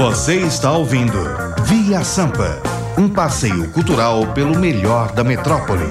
Você está ouvindo Via Sampa, um passeio cultural pelo melhor da metrópole.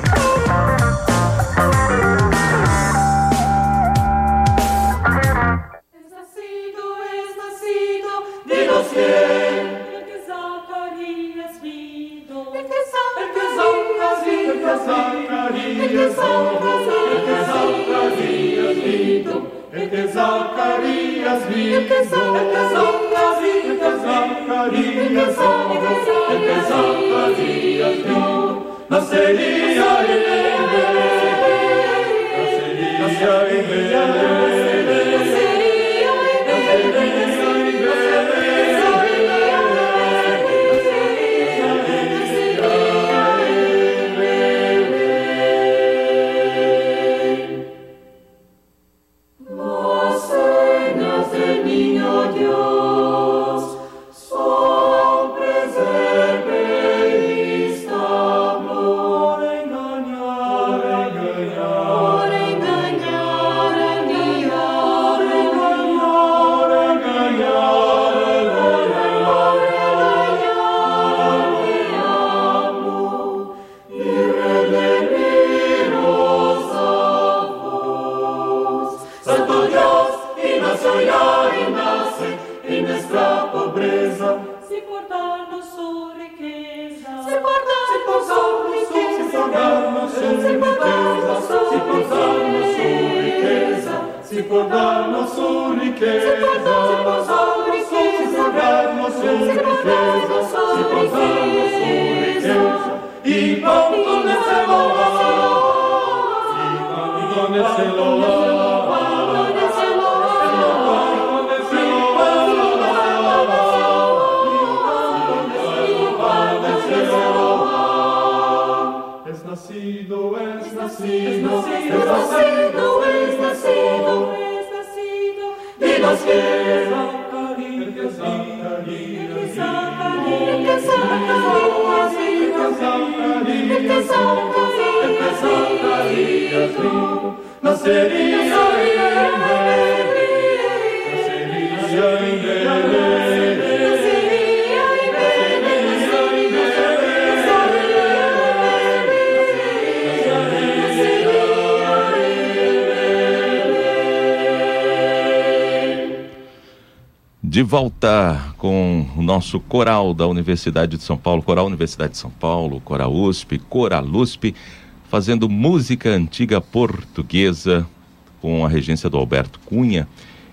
De volta com o nosso coral da Universidade de São Paulo, Coral Universidade de São Paulo, Coral USP, Coralusp, fazendo música antiga portuguesa com a regência do Alberto Cunha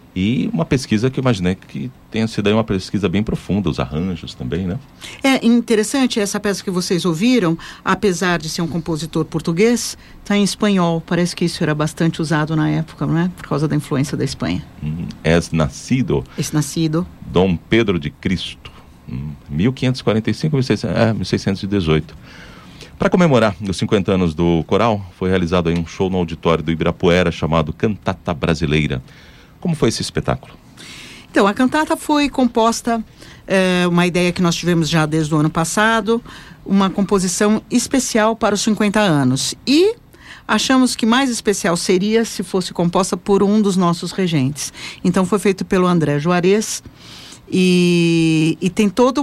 e uma pesquisa que eu imaginei que tenha sido aí uma pesquisa bem profunda, os arranjos também, né? É interessante essa peça que vocês ouviram, apesar de ser um compositor português, está em espanhol, parece que isso era bastante usado na época, não é? Por causa da influência da Espanha. Es Nacido, Dom Pedro de Cristo, 1545, 1618. Para comemorar os 50 anos do coral, foi realizado aí um show no auditório do Ibirapuera chamado Cantata Brasileira. Como foi esse espetáculo? Então, a cantata foi composta, uma ideia que nós tivemos já desde o ano passado, uma composição especial para os 50 anos. E achamos que mais especial seria se fosse composta por um dos nossos regentes. Então, foi feito pelo André Juarez. E tem toda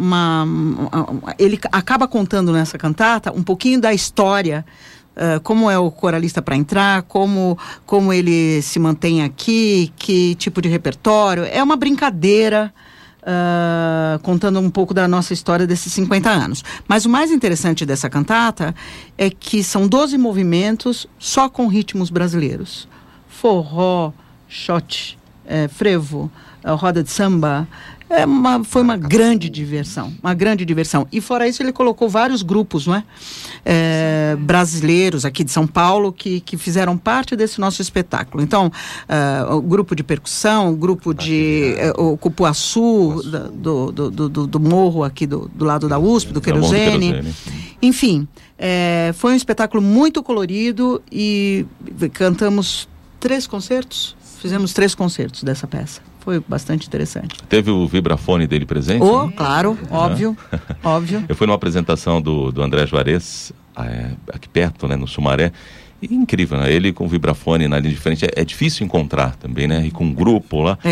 ele acaba contando nessa cantata um pouquinho da história, como é o coralista para entrar, como ele se mantém aqui, que tipo de repertório. É uma brincadeira, contando um pouco da nossa história desses 50 anos. Mas o mais interessante dessa cantata é que são 12 movimentos só com ritmos brasileiros. Forró, shot, frevo, roda de samba. Foi uma grande diversão, E fora isso ele colocou vários grupos, não é? Brasileiros aqui de São Paulo que fizeram parte desse nosso espetáculo. Então, o grupo de percussão, o grupo o Cupuaçu, do morro aqui do lado da USP, do Querosene. Enfim, foi um espetáculo muito colorido e cantamos 3 concertos. Fizemos 3 concertos dessa peça. Foi bastante interessante. Teve o vibrafone dele presente? Né? Claro, óbvio. Eu fui numa apresentação do André Juarez, aqui perto, né, no Sumaré. E incrível, né? Ele com o vibrafone na linha de frente. É difícil encontrar também, né? E com um grupo lá.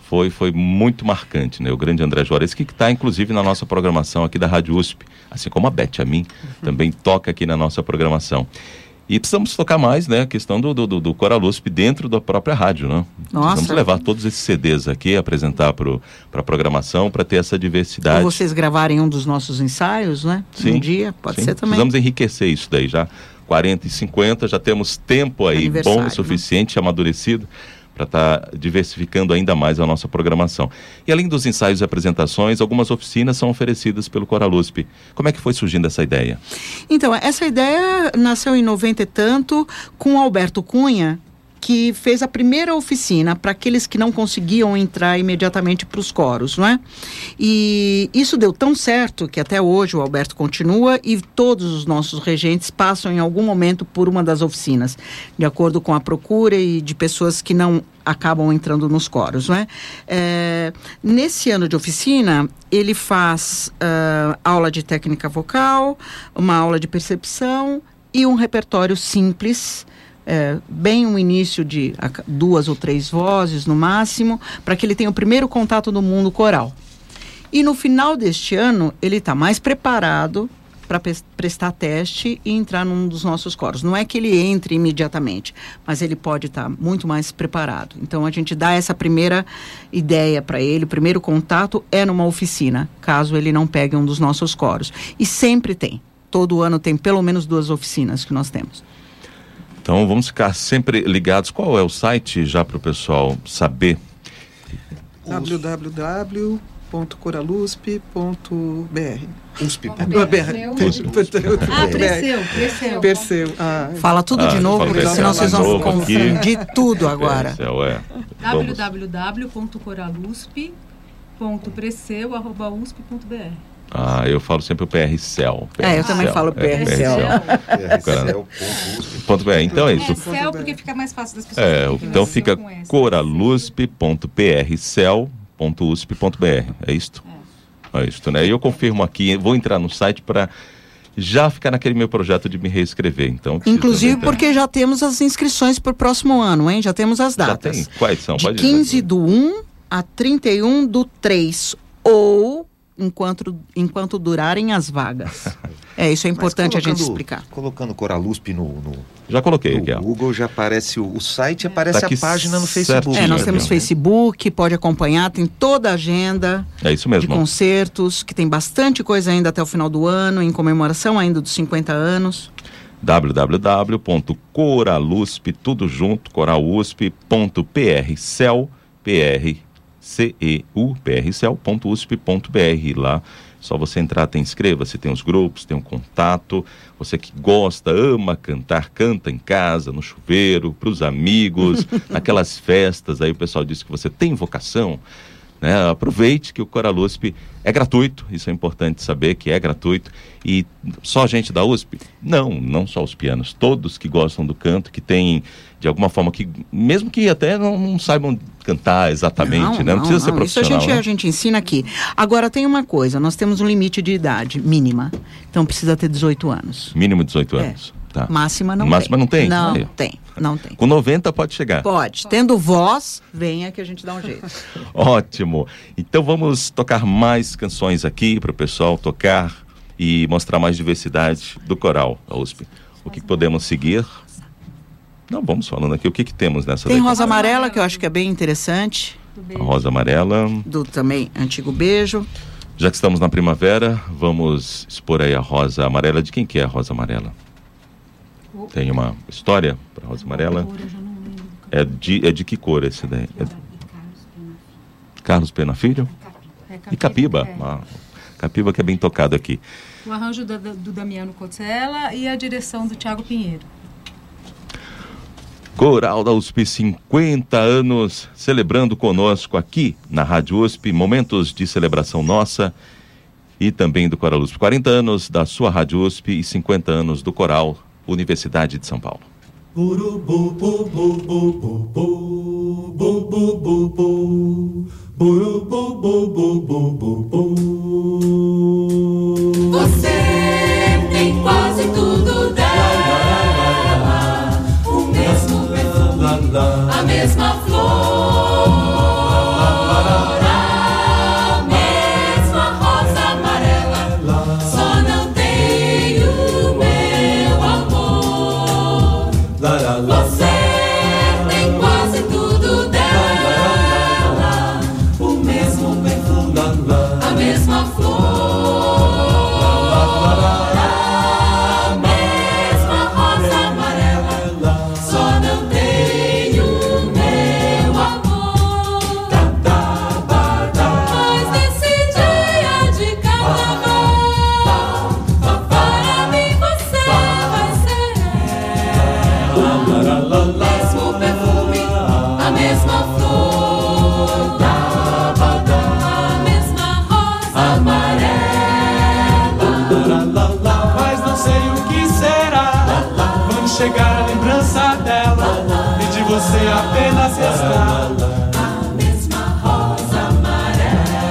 foi muito marcante, né? O grande André Juarez, que está inclusive na nossa programação aqui da Rádio USP, assim como a Beth, a mim, também toca aqui na nossa programação. E precisamos tocar mais, né, a questão do Coral USP dentro da própria rádio, né? Nossa. Vamos levar todos esses CDs aqui, apresentar para a programação, para ter essa diversidade. Ou vocês gravarem um dos nossos ensaios, né? Sim, Um dia, pode sim. ser também. Precisamos enriquecer isso daí, já 40 e 50, já temos tempo aí bom o suficiente, amadurecido, para estar diversificando ainda mais a nossa programação. E além dos ensaios e apresentações, algumas oficinas são oferecidas pelo Coral USP. Como é que foi surgindo essa ideia? Então, essa ideia nasceu em 90 e tanto com o Alberto Cunha, que fez a primeira oficina para aqueles que não conseguiam entrar imediatamente para os coros, não é? E isso deu tão certo que até hoje o Alberto continua e todos os nossos regentes passam em algum momento por uma das oficinas, de acordo com a procura e de pessoas que não acabam entrando nos coros, não é? Nesse ano de oficina, ele faz aula de técnica vocal, uma aula de percepção e um repertório simples, bem um início de 2 ou 3 vozes no máximo, para que ele tenha o primeiro contato do mundo coral. E no final deste ano, ele está mais preparado para prestar teste e entrar num dos nossos coros. Não é que ele entre imediatamente, mas ele pode estar muito mais preparado. Então a gente dá essa primeira ideia para ele, o primeiro contato é numa oficina, caso ele não pegue um dos nossos coros. E sempre tem, todo ano tem pelo menos 2 oficinas que nós temos. Então vamos ficar sempre ligados. Qual é o site, já para o pessoal saber? www.coralusp.br. Perseu. Fala tudo de novo, porque senão vocês vão confundir tudo agora. www.coralusp.perseu@usp.br. Eu falo sempre o PRCEL. Eu também falo PRCEL. Então é isso. PRCEL porque fica mais fácil das pessoas. Então fica coralusp.prcel.usp.br. É isto? É isto, né? E eu confirmo aqui, vou entrar no site para já ficar naquele meu projeto de me reescrever. Então, inclusive porque já temos as inscrições para o próximo ano, hein? Já temos as datas. Já tem? Quais são? De 15/1 a 31/3 ou enquanto durarem as vagas. Isso é importante a gente explicar. Colocando Coral USP já coloquei aqui, no Google, já aparece o site, aparece a página no Facebook. Nós temos Facebook, pode acompanhar, tem toda a agenda de concertos, que tem bastante coisa ainda até o final do ano, em comemoração ainda dos 50 anos. www.coralusp, tudo junto, coralusp.prcel, prcel.usp.br. Lá, só você entrar, inscreva-se, tem os grupos, tem um contato. Você que gosta, ama cantar, canta em casa, no chuveiro, para os amigos, naquelas festas, aí o pessoal diz que você tem vocação, né? Aproveite que o Coral USP é gratuito, isso é importante saber que é gratuito. E só a gente da USP? Não só os pianos, todos que gostam do canto, que têm, de alguma forma, que mesmo que até não saibam cantar exatamente, né? Não precisa ser profissional. Isso a gente ensina aqui. Agora tem uma coisa, nós temos um limite de idade mínima, então precisa ter 18 anos. Mínimo 18 anos. Tá. Máxima não tem. Não tem. Com 90 pode chegar? Pode. Tendo voz, venha que a gente dá um jeito. Ótimo. Então vamos tocar mais canções aqui para o pessoal tocar e mostrar mais diversidade do coral da USP. O que podemos seguir? Não, vamos falando aqui. O que temos nessa? Tem Rosa Amarela, que eu acho que é bem interessante. A Rosa Amarela. Do também Antigo Beijo. Já que estamos na primavera, vamos expor aí a Rosa Amarela. De quem que é a Rosa Amarela? Tem uma história para a Rosa Amarela? É de que cor esse daí? Carlos Pena Filho? E Capiba. Capiba que é bem tocado aqui. O arranjo do Damiano Cotzella e a direção do Thiago Pinheiro. Coral da USP, 50 anos, celebrando conosco aqui na Rádio USP, momentos de celebração nossa e também do Coral USP. 40 anos da sua Rádio USP e 50 anos do Coral Universidade de São Paulo. Você tem quase tudo dela, o mesmo perfume, a mesma flor. você apenas está. A mesma rosa amarela.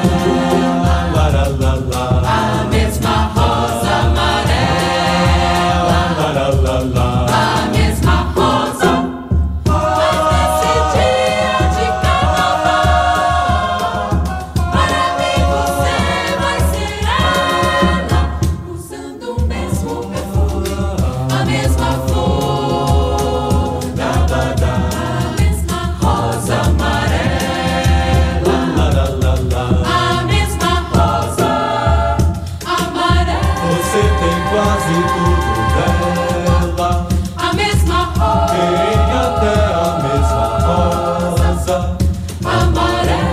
A mesma rosa amarela. A mesma rosa. Mas nesse dia de carnaval, para mim você vai ser ela, usando o mesmo perfume, a mesma flor, a mesma rosa amarela, a mesma rosa amarela. Você tem quase tudo dela, A mesma rosa tem até a mesma rosa. amarela.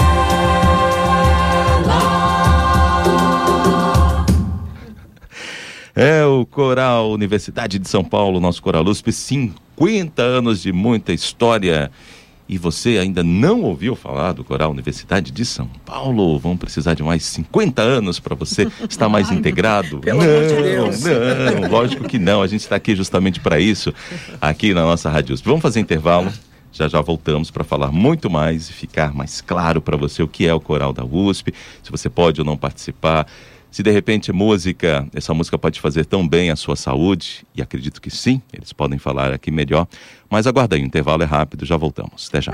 É o Coral Universidade de São Paulo, nosso Coral USP, 50 anos de muita história. E você ainda não ouviu falar do Coral Universidade de São Paulo? Vão precisar de mais 50 anos para você estar mais integrado? Pelo amor de Deus. Não, lógico que não. A gente está aqui justamente para isso, aqui na nossa Rádio USP. Vamos fazer intervalo. Já voltamos para falar muito mais e ficar mais claro para você o que é o Coral da USP, se você pode ou não participar, se de repente essa música pode fazer tão bem à sua saúde, e acredito que sim, eles podem falar aqui melhor, mas aguarda aí, o intervalo é rápido, já voltamos, até já.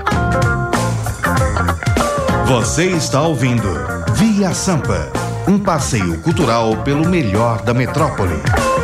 Você está ouvindo Via Sampa, um passeio cultural pelo melhor da metrópole.